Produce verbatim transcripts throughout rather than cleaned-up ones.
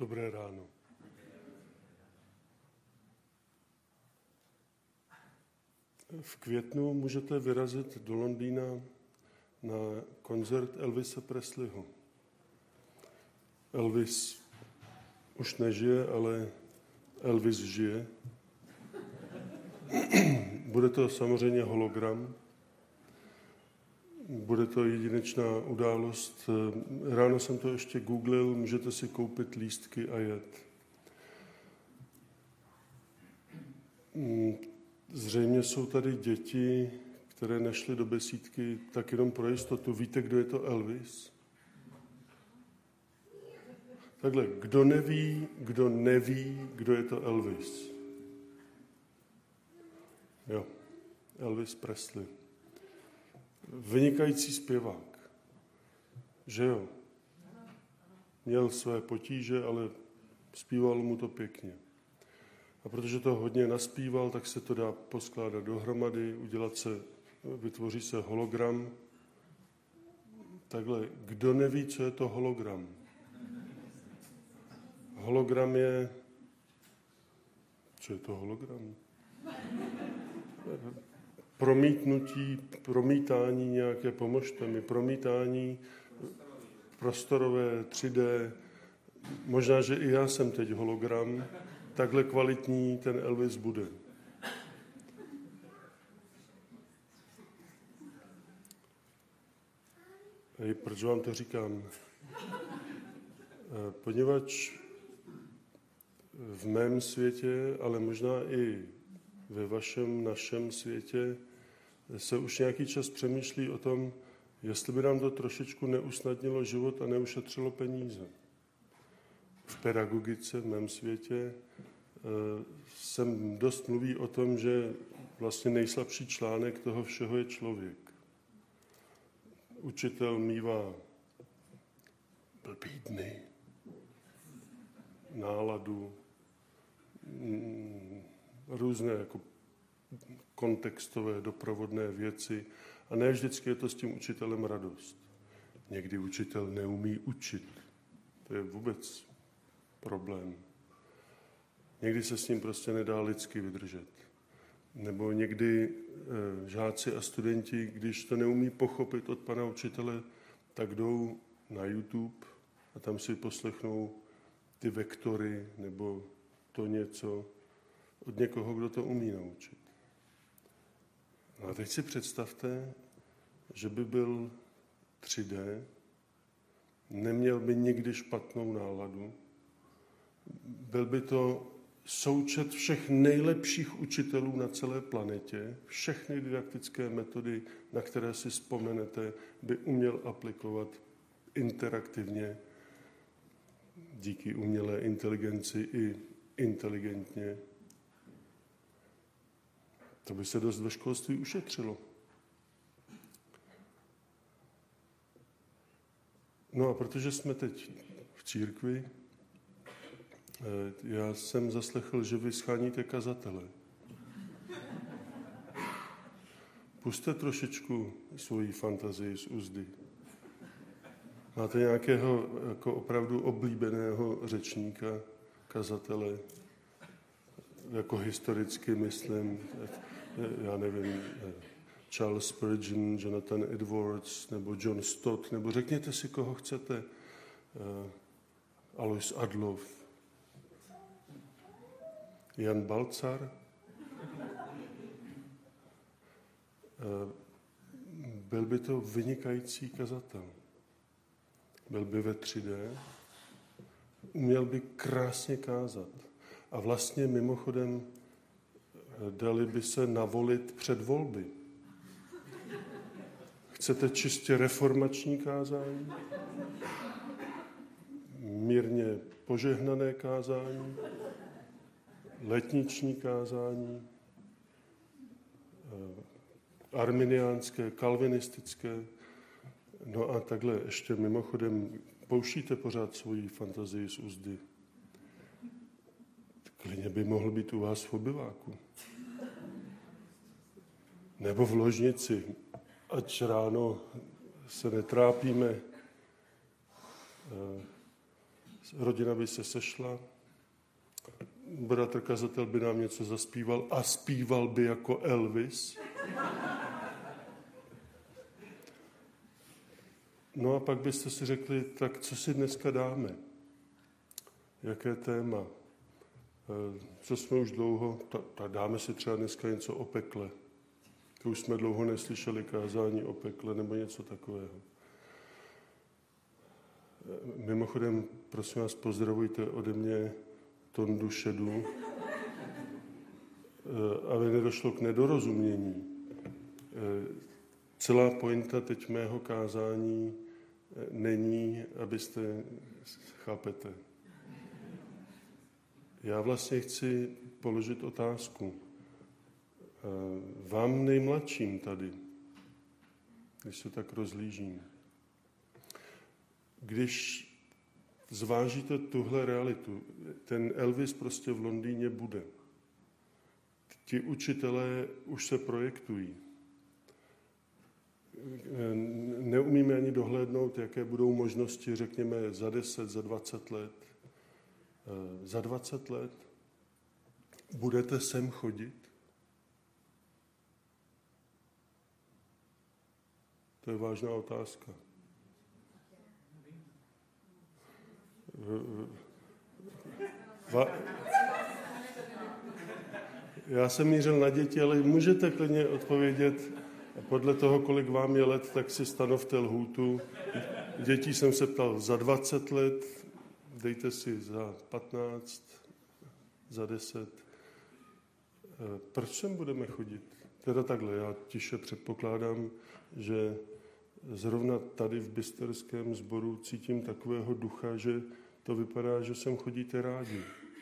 Dobré ráno. V květnu můžete vyrazit do Londýna na koncert Elvise Presleyho. Elvis už nežije, ale Elvis žije. Bude to samozřejmě hologram. Bude to jedinečná událost. Ráno jsem to ještě googlil, můžete si koupit lístky a jet. Zřejmě jsou tady děti, které nešly do besídky, tak jenom pro jistotu. Víte, kdo je to Elvis? Takhle, kdo neví, kdo neví, kdo je to Elvis? Jo, Elvis Presley. Vynikající zpěvák. Že jo? Měl své potíže, ale zpíval mu to pěkně. A protože to hodně naspíval, tak se to dá poskládat dohromady, udělat se, vytvoří se hologram. Takhle, kdo neví, co je to hologram? Hologram je... Co je to hologram? Promítnutí, promítání nějaké, pomožte mi, promítání prostorové, tři dé. Možná, že i já jsem teď hologram. Takhle kvalitní ten Elvis bude. Hej, proč vám to říkám? Poněvadž v mém světě, ale možná i ve vašem, našem světě se už nějaký čas přemýšlí o tom, jestli by nám to trošičku neusnadnilo život a neušetřilo peníze. V pedagogice, v mém světě, jsem dost mluví o tom, že vlastně nejslabší článek toho všeho je člověk. Učitel mívá blbý dny, náladu, různé jako kontextové, doprovodné věci a ne vždycky je to s tím učitelem radost. Někdy učitel neumí učit. To je vůbec problém. Někdy se s ním prostě nedá lidsky vydržet. Nebo někdy e, žáci a studenti, když to neumí pochopit od pana učitele, tak jdou na YouTube a tam si poslechnou ty vektory nebo to něco od někoho, kdo to umí naučit. No a teď si představte, že by byl tři dé, neměl by nikdy špatnou náladu, byl by to součet všech nejlepších učitelů na celé planetě, všechny didaktické metody, na které si vzpomenete, by uměl aplikovat interaktivně, díky umělé inteligenci i inteligentně. To by se dost ve školství ušetřilo. No a protože jsme teď v církvi, já jsem zaslechl, že vy scháníte kazatele. Pusťte trošičku svoji fantazii z úzdy. Máte nějakého jako opravdu oblíbeného řečníka, kazatele, jako historicky myslím, já nevím, Charles Spurgeon, Jonathan Edwards, nebo John Stott, nebo řekněte si, koho chcete, Alois Adloff, Jan Balcar. Byl by to vynikající kazatel. Byl by ve tři dé, uměl by krásně kázat. A vlastně mimochodem dali by se navolit před volby. Chcete čistě reformační kázání? Mírně požehnané kázání? Letniční kázání? Arminiánské, kalvinistické? No a takhle ještě mimochodem pouštíte pořád svoji fantazii z úzdy. Klidně by mohl být u vás v obyváku. Nebo v ložnici, ať ráno se netrápíme rodina by se sešla, bratr kazatel by nám něco zaspíval a zpíval by jako Elvis. No a pak byste si řekli, tak co si dneska dáme? Jaké téma? Co jsme už dlouho, ta, ta dáme si třeba dneska něco o pekle. To už jsme dlouho neslyšeli kázání o pekle nebo něco takového. Mimochodem, prosím vás, pozdravujte ode mě Tondu Šedu, aby nedošlo k nedorozumění. Celá pointa teď mého kázání není, abyste, chápete, já vlastně chci položit otázku. Vám nejmladším tady, když se tak rozhlížím, když zvážíte tuhle realitu, ten Elvis prostě v Londýně bude. Ti učitelé už se projektují. Neumíme ani dohlédnout, jaké budou možnosti, řekněme, za deset, za dvacet let. Za dvacet let budete sem chodit? To je vážná otázka. Va... Já jsem mířil na děti, ale můžete klidně odpovědět podle toho, kolik vám je let, tak si stanovte lhůtu. Dětí jsem se ptal za dvacet let, dejte si za patnáct, za deset. Proč sem budeme chodit? Teda takhle, já tiše předpokládám, že zrovna tady v Bysterském sboru cítím takového ducha, že to vypadá, že sem chodíte rádi.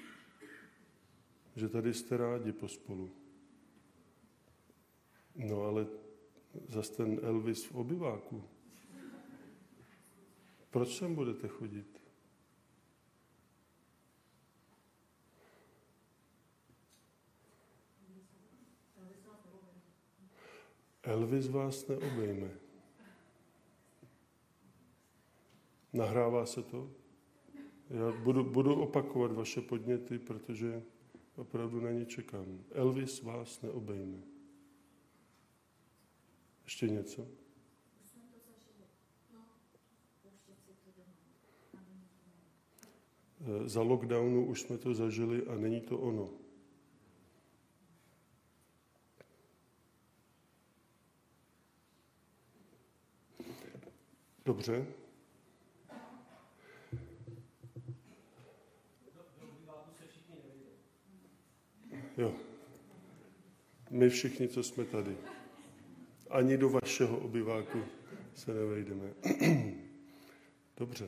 Že tady jste rádi pospolu. No ale zas ten Elvis v obyváku. Proč sem budete chodit? Elvis vás neobejme. Nahrává se to? Já budu, budu opakovat vaše podněty, protože opravdu na ně čekám. Elvis vás neobejme. Ještě něco? Za lockdownu už jsme to zažili a není to ono. Dobře. Jo. My všichni, co jsme tady. Ani do vašeho obyváku se nevejdeme. Dobře.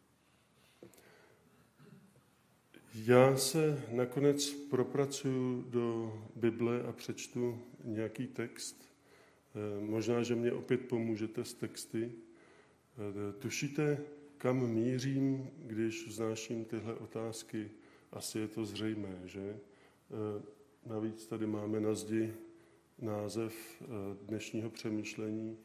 Já se nakonec propracuju do Bible a přečtu nějaký text. Možná, že mě opět pomůžete s texty. Tušíte, kam mířím, když vznáším tyhle otázky? Asi je to zřejmé, že? Navíc tady máme na zdi název dnešního přemýšlení.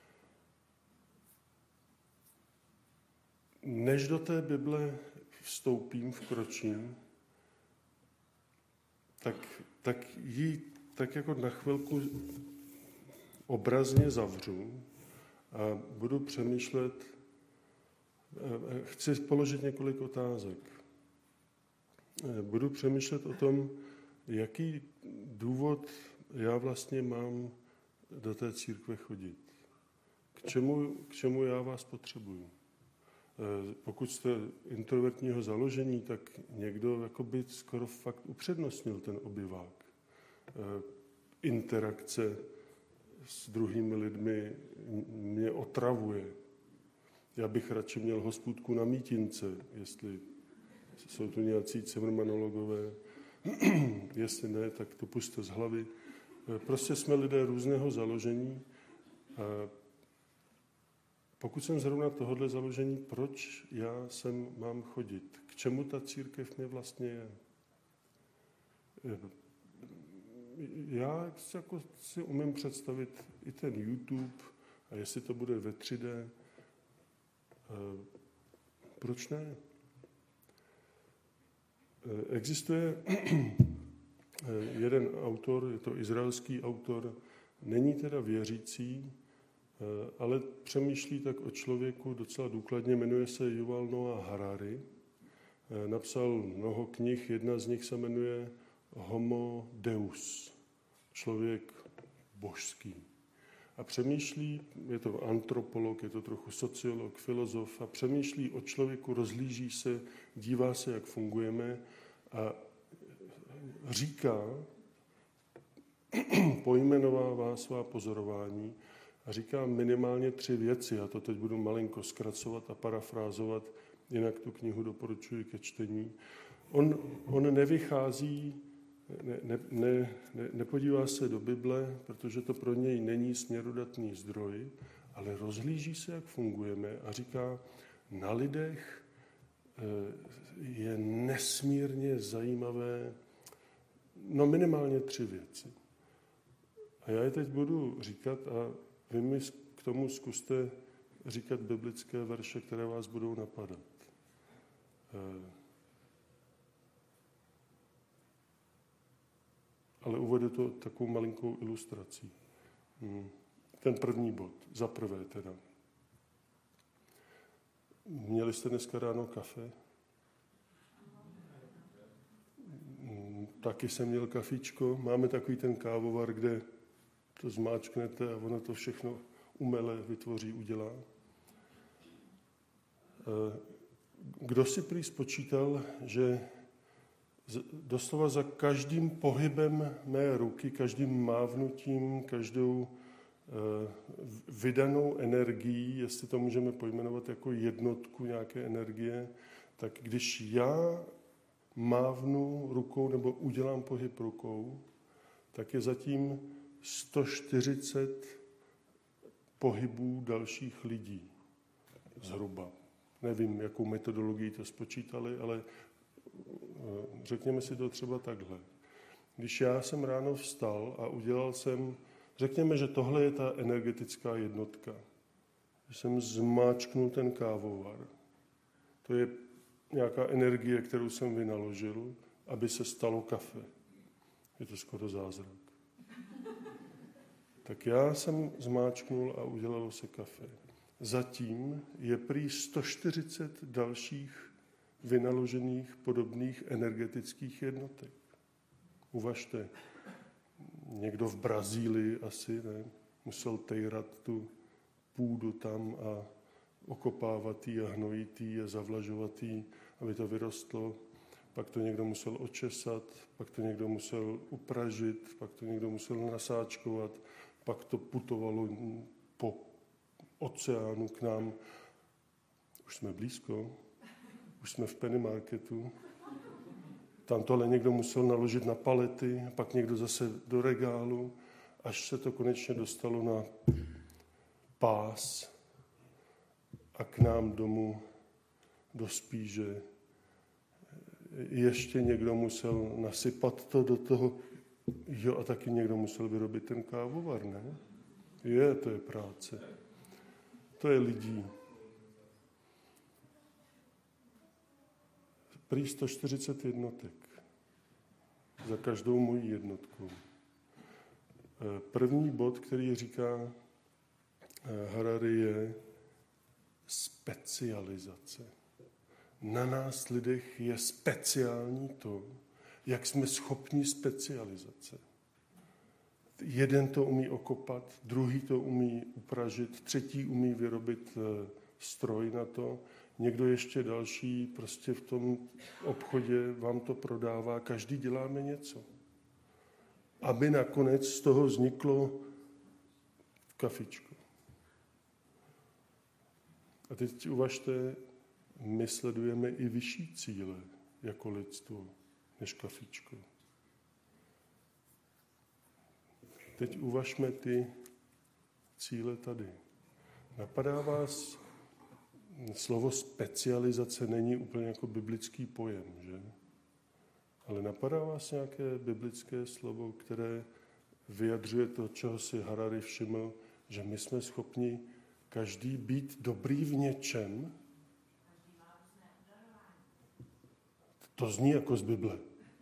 Než do té Bible vstoupím, vkročím, tak, tak ji tak jako na chvilku obrazně zavřu a budu přemýšlet, chci položit několik otázek. Budu přemýšlet o tom, jaký důvod já vlastně mám do té církve chodit. K čemu, k čemu já vás potřebuju. Pokud jste introvertního založení, tak někdo jakoby skoro fakt upřednostnil ten obyvák. Interakce s druhými lidmi mě otravuje. Já bych radši měl hospůdku na mítince, jestli jsou tu nějací cimrmanologové. Jestli ne, tak to pusťte z hlavy. Prostě jsme lidé různého založení. Pokud jsem zrovna tohohle založení, proč já sem mám chodit? K čemu ta církev mě vlastně je? Já jako si umím představit i ten YouTube, a jestli to bude ve tři dé, proč ne? Existuje jeden autor, je to izraelský autor, není teda věřící, ale přemýšlí tak o člověku docela důkladně, jmenuje se Yuval Noah Harari. Napsal mnoho knih, jedna z nich se jmenuje Homo Deus, člověk božský. A přemýšlí, je to antropolog, je to trochu sociolog, filozof, a přemýšlí o člověku, rozhlíží se, dívá se, jak fungujeme a říká, pojmenovává svá pozorování a říká minimálně tři věci. Já to teď budu malinko zkracovat a parafrázovat, jinak tu knihu doporučuji ke čtení. On, on nevychází, ne, ne, ne, ne, nepodívá se do Bible, protože to pro něj není směrodatný zdroj, ale rozhlíží se, jak fungujeme a říká, na lidech je nesmírně zajímavé, no minimálně tři věci. A já je teď budu říkat a vy mi k tomu zkuste říkat biblické verše, které vás budou napadat. Ale uvedu to takovou malinkou ilustrací. Ten první bod, za prvé teda. Měli jste dneska ráno kafe? Taky jsem měl kafíčko. Máme takový ten kávovar, kde to zmáčknete a ono to všechno umele vytvoří, udělá. Kdo si prý spočítal, že doslova za každým pohybem mé ruky, každým mávnutím, každou vydanou energií, jestli to můžeme pojmenovat jako jednotku nějaké energie, tak když já mávnu rukou nebo udělám pohyb rukou, tak je zatím sto čtyřicet pohybů dalších lidí. Zhruba. Nevím, jakou metodologii to spočítali, ale řekněme si to třeba takhle. Když já jsem ráno vstal a udělal jsem, řekněme, že tohle je ta energetická jednotka. Když jsem zmáčknul ten kávovar, to je nějaká energie, kterou jsem vynaložil, aby se stalo kafe. Je to skoro zázrak. Tak já jsem zmáčknul a udělalo se kafe. Zatím je prý sto čtyřicet dalších vynaložených podobných energetických jednotek. Uvažte, někdo v Brazílii asi, ne, musel tejrat tu půdu tam a okopávat ji a hnojit ji a zavlažovat ji, aby to vyrostlo. Pak to někdo musel očesat, pak to někdo musel upražit, pak to někdo musel nasáčkovat, pak to putovalo po oceánu k nám. Už jsme blízko, už jsme v Penny Marketu. Tam tohle někdo musel naložit na palety, pak někdo zase do regálu, až se to konečně dostalo na pás a k nám domů do spíže. Ještě někdo musel nasypat to do toho, jo, a taky někdo musel vyrobit ten kávovar, ne? Je, to je práce. To je lidí. Prý sto čtyřicet jednotek za každou moji jednotku. První bod, který říká Harari, je specializace. Na nás lidech je speciální to, jak jsme schopni specializace. Jeden to umí okopat, druhý to umí upražit, třetí umí vyrobit stroj na to, někdo ještě další prostě v tom obchodě vám to prodává, každý děláme něco. Aby nakonec z toho vzniklo kafičko. A teď uvažte, my sledujeme i vyšší cíle jako lidstvo, než kafičko. Teď uvažme ty cíle tady. Napadá vás, slovo specializace není úplně jako biblický pojem, že? Ale napadá vás nějaké biblické slovo, které vyjadřuje to, čeho si Harari všiml, že my jsme schopni každý být dobrý v něčem. To zní jako z Bible.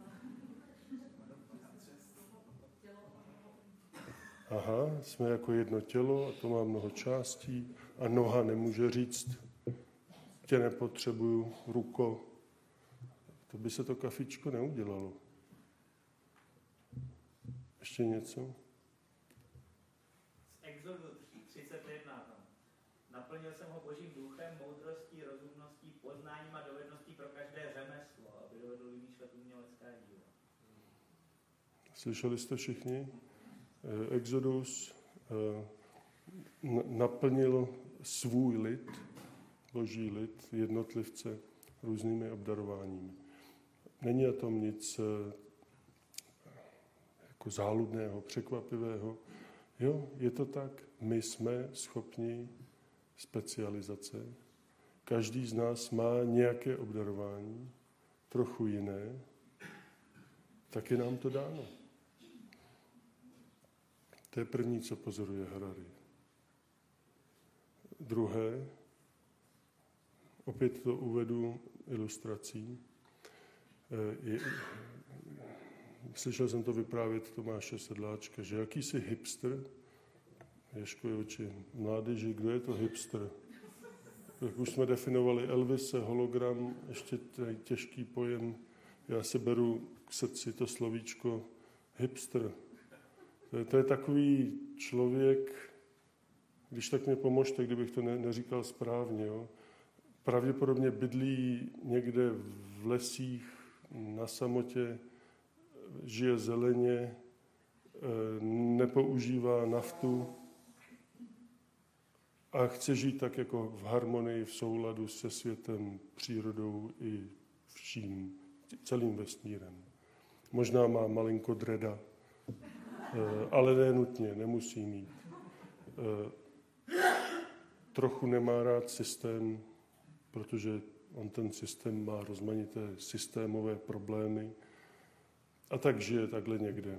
Aha, jsme jako jedno tělo a to má mnoho částí a noha nemůže říct, tě nepotřebuju, ruko. To by se to kafičko neudělalo. Ještě něco? Z Exodu třicet jedna. Naplnil jsem ho božím duchem, moudrostí, rozumností, poznáním a dovedností pro každé řemeslo, aby dovedl vymýšlet umělecká díla. Slyšeli jste všichni? Exodus naplnil svůj lid, boží lid, jednotlivce různými obdarováními. Není na tom nic jako záludného, překvapivého. Jo, je to tak. My jsme schopni specializace. Každý z nás má nějaké obdarování, trochu jiné, tak je nám to dáno. To je první, co pozoruje Harari. Druhé, opět to uvedu ilustrací. Je, slyšel jsem to vyprávět Tomáše Sedláčka, že jakýsi hipster, Ježko je oči mládeži, kdo je to hipster? Jak už jsme definovali Elvise, hologram, ještě těžký pojem. Já si beru k srdci to slovíčko hipster. To je, to je takový člověk, když tak mě pomožte, kdybych to ne, neříkal správně. Jo? Pravděpodobně bydlí někde v lesích, na samotě, žije zeleně, nepoužívá naftu a chce žít tak jako v harmonii, v souladu se světem, přírodou i vším, celým vesmírem. Možná má malinko dreda, ale ne nutně, nemusí mít. Trochu nemá rád systém, protože on ten systém má rozmanité systémové problémy a tak žije takhle někde.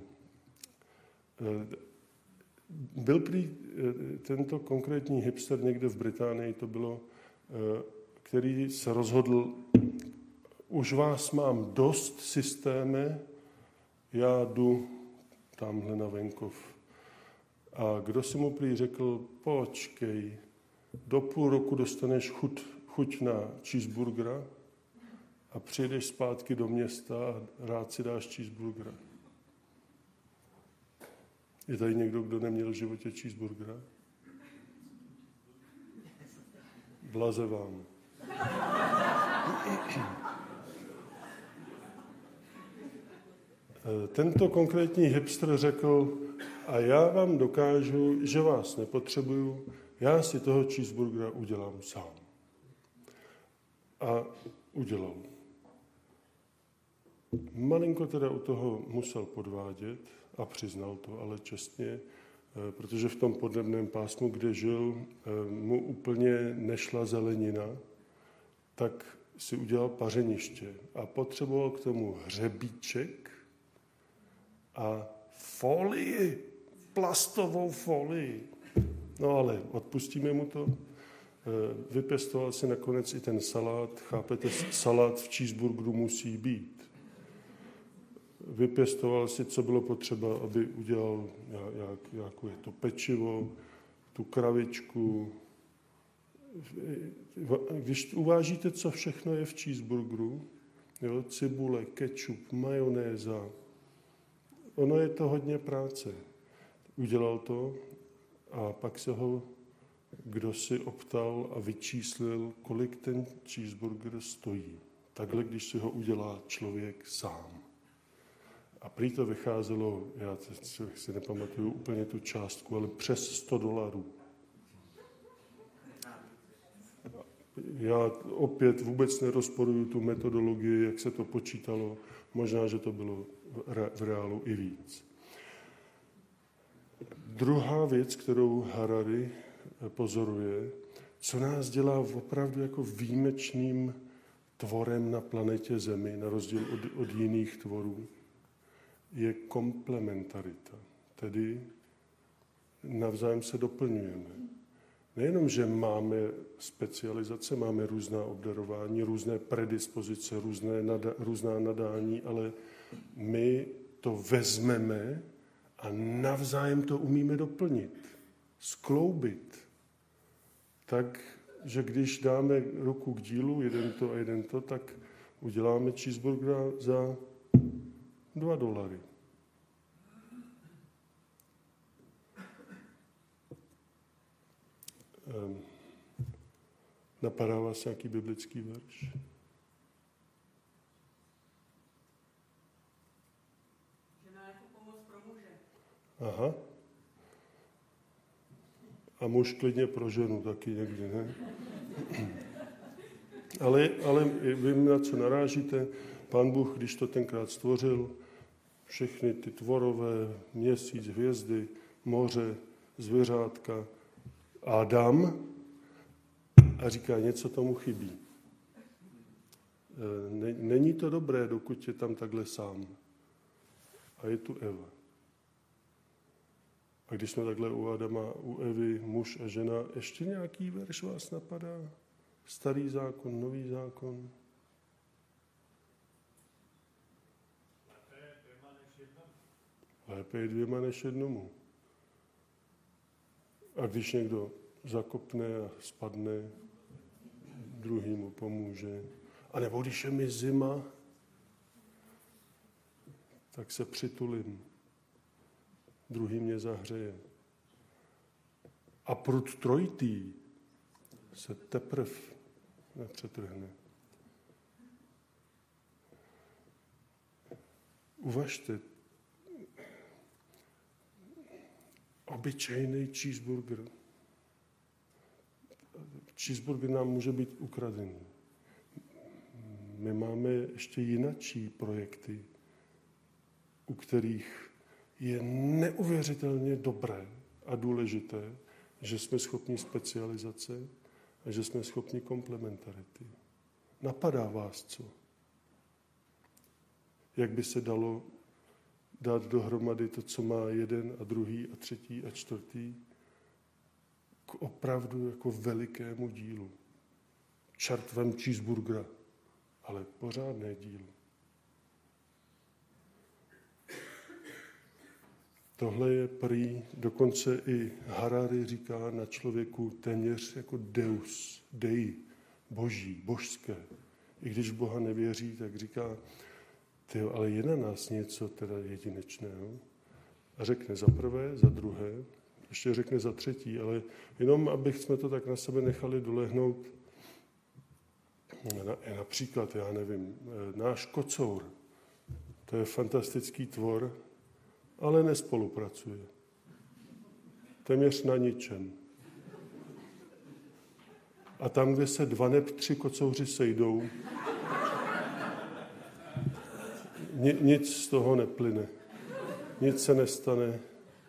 Byl prý tento konkrétní hipster někde v Británii, to bylo, který se rozhodl, už vás mám dost systéme, já jdu tamhle na venkov. A kdo si mu prý řekl, počkej, do půl roku dostaneš chuť, chuť na cheeseburgera a přijedeš zpátky do města a rád si dáš cheeseburgera. Je tady někdo, kdo neměl v životě cheeseburgera? Blaze vám. Tento konkrétní hipster řekl, a já vám dokážu, že vás nepotřebuju, já si toho cheeseburgera udělám sám. A udělal. Malinko teda u toho musel podvádět a přiznal to, ale čestně, protože v tom podnebném pásmu, kde žil, mu úplně nešla zelenina, tak si udělal pařeniště a potřeboval k tomu hřebíček a folii, plastovou folii. No ale odpustíme mu to. Vypěstoval si nakonec i ten salát. Chápete, salát v cheeseburgeru musí být. Vypěstoval si, co bylo potřeba, aby udělal, jak, jak je to pečivo, tu kravičku. Když uvážíte, co všechno je v cheeseburgeru, jo, cibule, kečup, majonéza, ono je to hodně práce. Udělal to a pak se ho kdo si optal a vyčíslil, kolik ten cheeseburger stojí. Takhle, když si ho udělá člověk sám. A prý to vycházelo, já si nepamatuju úplně tu částku, ale přes sto dolarů. Já opět vůbec nerozporuju tu metodologii, jak se to počítalo. Možná, že to bylo v reálu i víc. Druhá věc, kterou Harari pozoruje, co nás dělá opravdu jako výjimečným tvorem na planetě Zemi, na rozdíl od, od jiných tvorů, je komplementarita. Tedy navzájem se doplňujeme. nejenom, že máme specializace, máme různá obdarování, různé predispozice, různé nada, různá nadání, ale my to vezmeme a navzájem to umíme doplnit, skloubit. Tak, že když dáme ruku k dílu, jeden to a jeden to, tak uděláme cheeseburgera za dva dolary. Um, napadá vás nějaký biblický verš? Žena jako pomoc pro muže. Aha. A muž klidně pro ženu taky někdy, ne? Ale, ale vím, na co narážíte. Pán Bůh, když to tenkrát stvořil, všechny ty tvorové, měsíc, hvězdy, moře, zvěřátka, Adam, a říká, něco tomu chybí. Není to dobré, dokud je tam takhle sám. A je tu Eva. A když jsme takhle u Adama, u Evy, muž a žena, ještě nějaký verš vás napadá? Starý zákon, nový zákon? Lépe je dvěma než jednomu. A když někdo zakopne a spadne, druhý mu pomůže. A nebo když je mi zima, tak se přitulím. Druhý mě zahřeje. A prut trojitý se teprve nepřetrhne. Uvažte, obyčejný cheeseburger. Cheeseburger nám může být ukradený. My máme ještě jinačí projekty, u kterých je neuvěřitelně dobré a důležité, že jsme schopni specializace a že jsme schopni komplementarity. Napadá vás co? Jak by se dalo dát dohromady to, co má jeden a druhý a třetí a čtvrtý, k opravdu jako velikému dílu. Čertvem cheeseburgera, ale pořádné dílo. Tohle je prý, dokonce i Harari říká na člověku téměř jako deus, dei, boží, božské. I když Boha nevěří, tak říká, tyjo, ale je na nás něco teda jedinečného. A řekne za prvé, za druhé, ještě řekne za třetí, ale jenom, abych jsme to tak na sebe nechali dolehnout, například, já nevím, náš kocour, to je fantastický tvor, ale nespolupracuje. Téměř na ničem. A tam, kde se dva nebo tři kocouři sejdou, ni, nic z toho neplyne. Nic se nestane.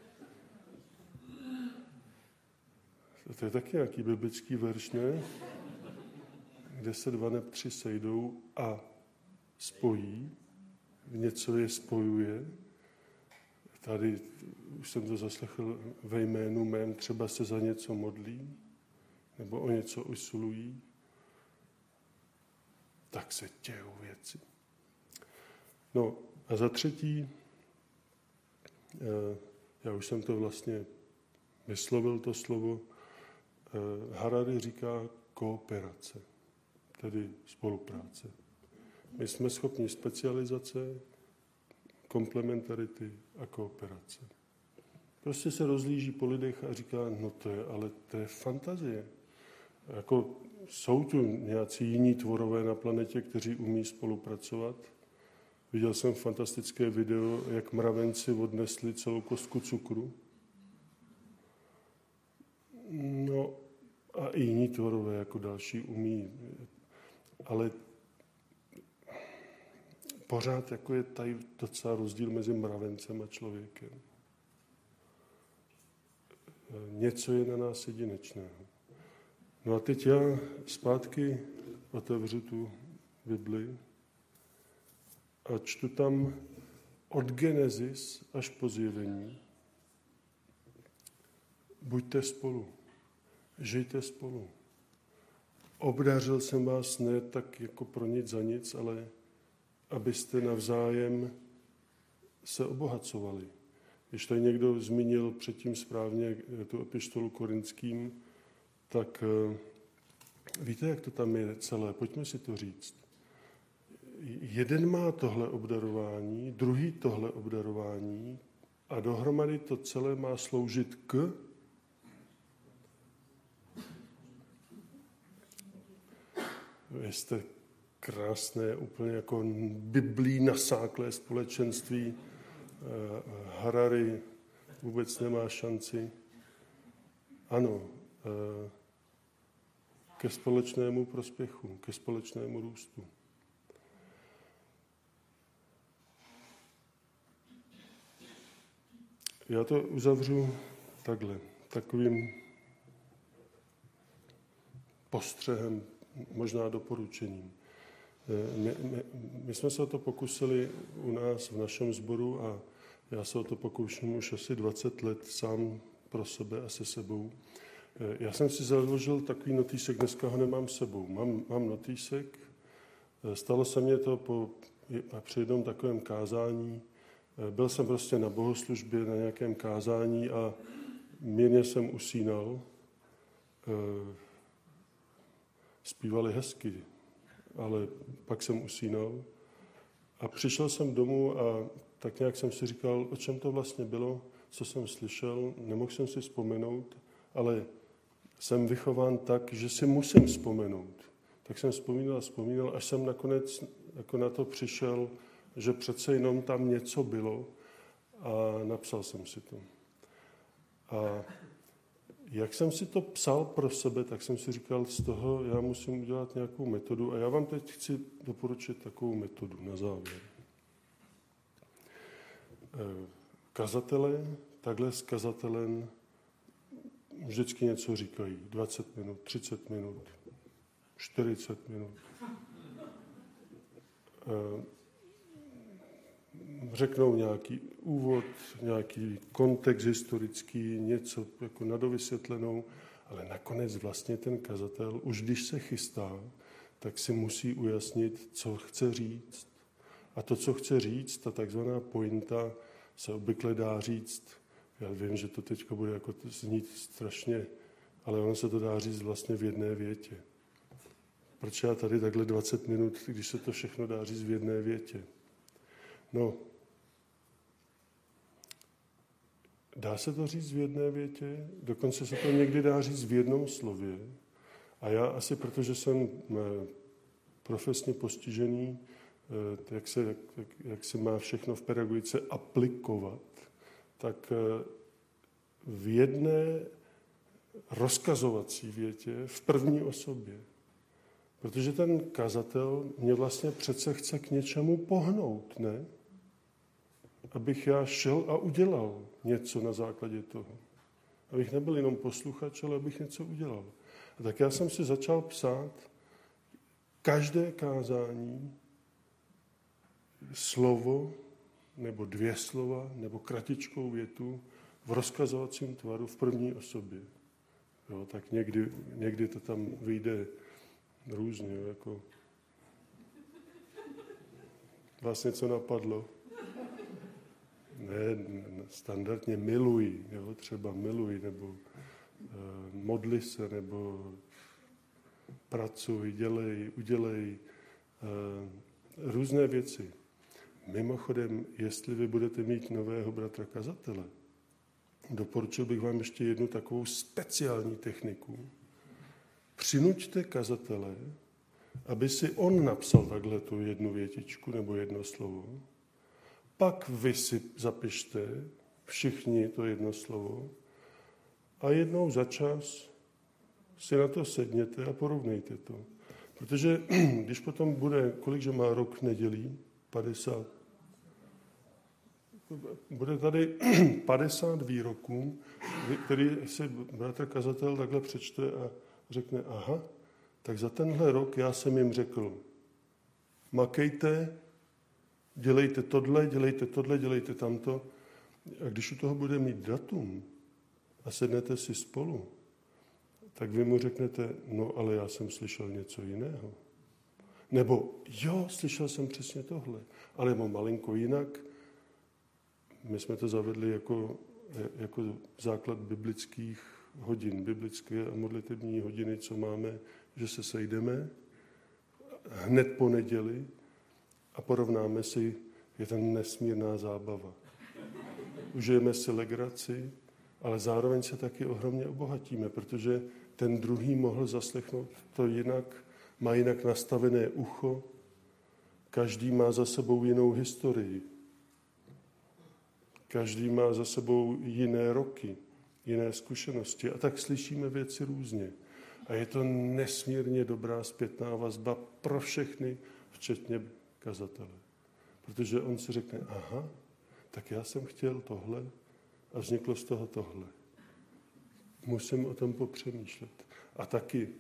To je taky nějaký biblický verš, ne? Kde se dva nebo tři sejdou a spojí, něco je spojuje. Tady už jsem to zaslechl ve jménu mém, třeba se za něco modlí, nebo o něco usilují, tak se dějou věci. No a za třetí, já už jsem to vlastně vyslovil, to slovo, Harari říká kooperace, tedy spolupráce. My jsme schopni specializace, komplementarity a kooperace. Prostě se rozlíží po lidech a říká, no to je, ale to je fantazie. Jako jsou tu nějací jiní tvorové na planetě, kteří umí spolupracovat. Viděl jsem fantastické video, jak mravenci odnesli celou kostku cukru. No a i jiní tvorové jako další umí. Ale pořád jako je tady docela rozdíl mezi mravencem a člověkem. Něco je na nás jedinečného. No a teď já zpátky otevřu tu Bibli a čtu tam od Genesis až po Zjevení. Buďte spolu. žijte spolu. Obdařil jsem vás ne tak jako pro nic za nic, ale abyste navzájem se obohacovali. Když tady někdo zmínil předtím správně tu epištolu Korinským, tak víte, jak to tam je celé? Pojďme si to říct. Jeden má tohle obdarování, druhý tohle obdarování a dohromady to celé má sloužit k jste krásné, úplně jako biblí nasáklé společenství. Harari vůbec nemá šanci. Ano, ke společnému prospěchu, ke společnému růstu. Já to uzavřu takhle, takovým postřehem, možná doporučením. My, my, my jsme se o to pokusili u nás v našem sboru a já se o to pokouším už asi dvacet let sám pro sebe a se sebou. Já jsem si založil takový notýsek, dneska ho nemám s sebou. Mám, mám notýsek, stalo se mně to po, při jednom takovém kázání. Byl jsem prostě na bohoslužbě, na nějakém kázání a mírně jsem usínal. Zpívali hezky, ale pak jsem usínal. A přišel jsem domů a tak nějak jsem si říkal, o čem to vlastně bylo, co jsem slyšel. Nemohl jsem si vzpomenout, ale jsem vychován tak, že si musím vzpomenout. Tak jsem vzpomínal a vzpomínal, až jsem nakonec jako na to přišel, že přece jenom tam něco bylo a napsal jsem si to. A jak jsem si to psal pro sebe, tak jsem si říkal, z toho já musím udělat nějakou metodu a já vám teď chci doporučit takovou metodu na závěr. Kazatelé, takhle s kazatelem vždycky něco říkají. dvacet minut, třicet minut, čtyřicet minut. Řeknou nějaký úvod, nějaký kontext historický, něco jako na dovysvětlenou, ale nakonec vlastně ten kazatel, už když se chystá, tak si musí ujasnit, co chce říct. A to, co chce říct, ta takzvaná pointa, se obvykle dá říct. Já vím, že to teď bude jako znít strašně, ale ono se to dá říct vlastně v jedné větě. Proč já tady takhle dvacet minut, když se to všechno dá říct v jedné větě? No, dá se to říct v jedné větě, dokonce se to někdy dá říct v jednom slově. A já asi, protože jsem profesně postižený, jak se, jak, jak se má všechno v pedagogice aplikovat, tak v jedné rozkazovací větě v první osobě. Protože ten kazatel mě vlastně přece chce k něčemu pohnout, ne? Abych já šel a udělal něco na základě toho. Abych nebyl jenom posluchač, ale abych něco udělal. A tak já jsem si začal psát každé kázání slovo, nebo dvě slova, nebo kratičkou větu v rozkazovacím tvaru v první osobě. Jo, tak někdy, někdy to tam vyjde různě, jako vás něco napadlo. Ne, standardně miluj, jo, třeba miluj, nebo uh, modli se, nebo pracuj, dělej, udělej, uh, různé věci. Mimochodem, jestli vy budete mít nového bratra kazatele, doporučil bych vám ještě jednu takovou speciální techniku. Přinuďte kazatele, aby si on napsal takhle tu jednu větičku nebo jedno slovo, pak vy si zapište všichni to jedno slovo a jednou za čas si na to sedněte a porovnejte to. Protože když potom bude, kolikže má rok nedělí, padesát, bude tady padesát výroků, který si bratr kazatel takhle přečte a řekne, aha, tak za tenhle rok já jsem jim řekl, makejte, dělejte tohle, dělejte tohle, dělejte tamto. A když u toho bude mít datum a sednete si spolu, tak vy mu řeknete, no ale já jsem slyšel něco jiného. Nebo jo, slyšel jsem přesně tohle, ale mám malinko jinak. My jsme to zavedli jako, jako základ biblických hodin, biblické a modlitební hodiny, co máme, že se sejdeme hned po neděli a porovnáme si, je to nesmírná zábava. Užijeme si legraci, ale zároveň se taky ohromně obohatíme, protože ten druhý mohl zaslechnout to jinak, má jinak nastavené ucho, každý má za sebou jinou historii, každý má za sebou jiné roky, jiné zkušenosti a tak slyšíme věci různě. A je to nesmírně dobrá zpětná vazba pro všechny, včetně kazatele. Protože on si řekne, aha, tak já jsem chtěl tohle a vzniklo z toho tohle. Musím o tom popřemýšlet. A taky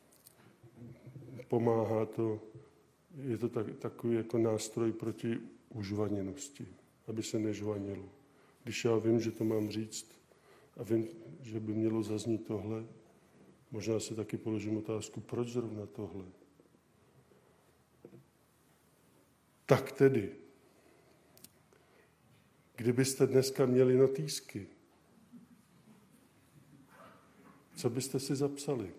pomáhá to, je to tak, takový jako nástroj proti užvaněnosti, aby se nežvanilo. Když já vím, že to mám říct a vím, že by mělo zaznít tohle, možná si taky položím otázku, proč zrovna tohle. Tak tedy, kdybyste dneska měli notýsky, co byste si zapsali?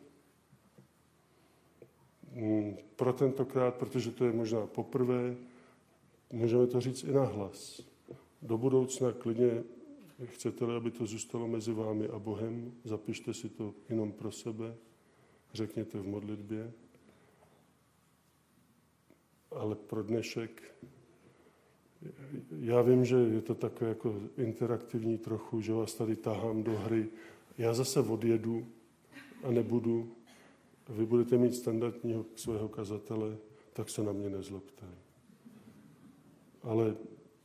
Pro tentokrát, protože to je možná poprvé, můžeme to říct i nahlas. Do budoucna klidně, chcete-li, aby to zůstalo mezi vámi a Bohem, zapište si to jenom pro sebe, řekněte v modlitbě. Ale pro dnešek, já vím, že je to takové jako interaktivní trochu, že vás tady tahám do hry. Já zase odjedu a nebudu. Vy budete mít standardního svého kazatele, tak se na mě nezlobte. Ale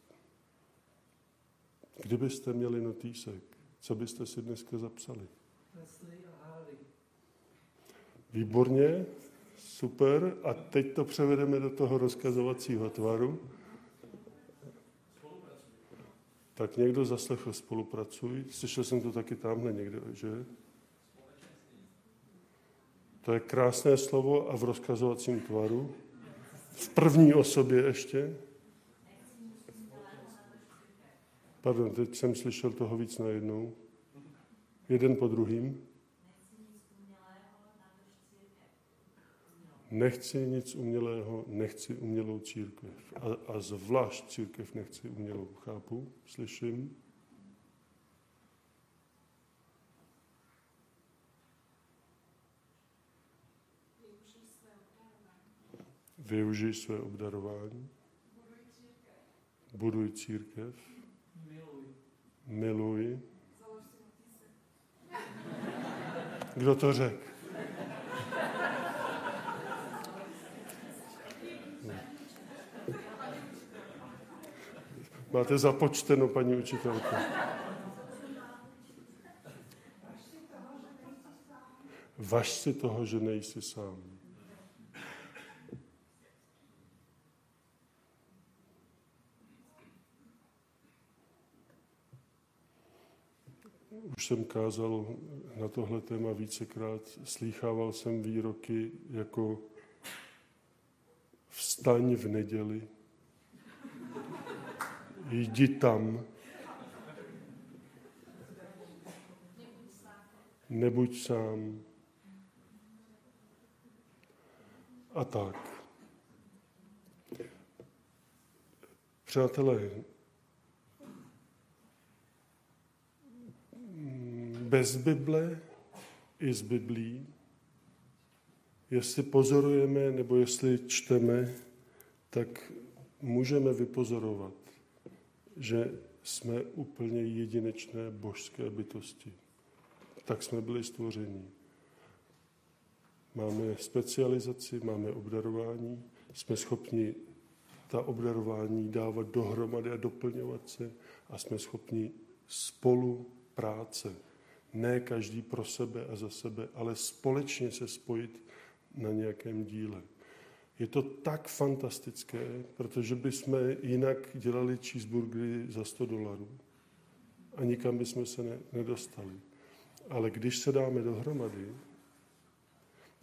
kdybyste měli notýsek, co byste si dneska zapsali? Výborně, super. A teď to převedeme do toho rozkazovacího tvaru. Tak někdo zaslechl spolupracuj. Slyšel jsem to taky tamhle někde, že? To je krásné slovo a v rozkazovacím tvaru. V první osobě ještě. Pardon, teď jsem slyšel toho víc najednou. Jeden po druhým. Nechci nic umělého, nechci umělou církev. A, a zvlášť církev nechci umělou. Chápu? Slyším? Využij své obdarování. Buduj církev. Miluj. Kdo to řekl? Máte započteno, paní učitelko. Važ si toho, že nejsi sám. Už jsem kázal na tohle téma vícekrát. Slýchával jsem výroky jako vstaň v neděli, jdi tam, nebuď sám. A tak. Přátelé, bez Bible i z Biblí, jestli pozorujeme nebo jestli čteme, tak můžeme vypozorovat, že jsme úplně jedinečné božské bytosti. Tak jsme byli stvoření. Máme specializaci, máme obdarování, jsme schopni ta obdarování dávat dohromady a doplňovat se a jsme schopni spolu práce. Ne každý pro sebe a za sebe, ale společně se spojit na nějakém díle. Je to tak fantastické, protože bychom jinak dělali cheeseburgery za sto dolarů a nikam bychom se ne, nedostali. Ale když se dáme dohromady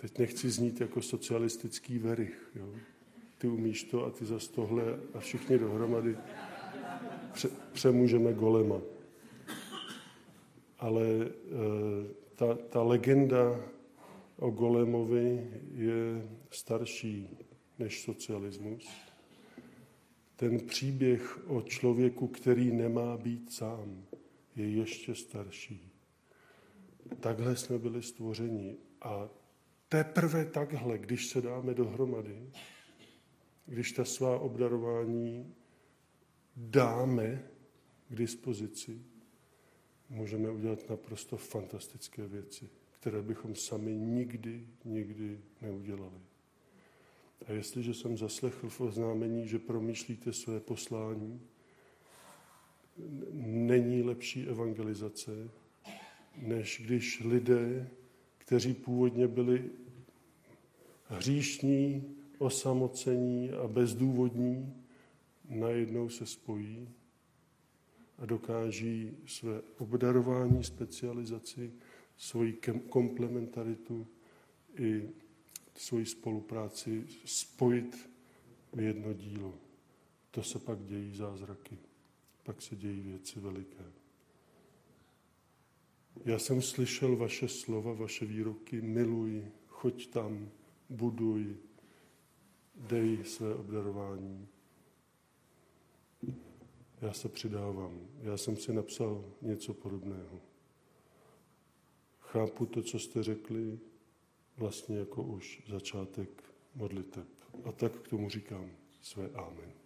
Teď nechci znít jako socialistický verich. Jo? Ty umíš to a ty zas tohle a všichni dohromady pře- přemůžeme golema. Ale e, ta, ta legenda o golemovi je starší než socialismus. Ten příběh o člověku, který nemá být sám, je ještě starší. Takhle jsme byli stvořeni. A teprve takhle, když se dáme dohromady, když ta svá obdarování dáme k dispozici, můžeme udělat naprosto fantastické věci, které bychom sami nikdy, nikdy neudělali. A jestliže jsem zaslechl v oznámení, že promýšlíte své poslání, není lepší evangelizace, než když lidé, kteří původně byli hříšní, osamocení a bezdůvodní, najednou se spojí a dokáží své obdarování, specializaci, svoji komplementaritu i svoji spolupráci spojit v jedno dílo. To se pak dějí zázraky. Pak se dějí věci veliké. Já jsem slyšel vaše slova, vaše výroky, miluj, choď tam, buduj, dej své obdarování. Já se přidávám. Já jsem si napsal něco podobného. Chápu to, co jste řekli, vlastně jako už začátek modliteb. A tak k tomu říkám své amen.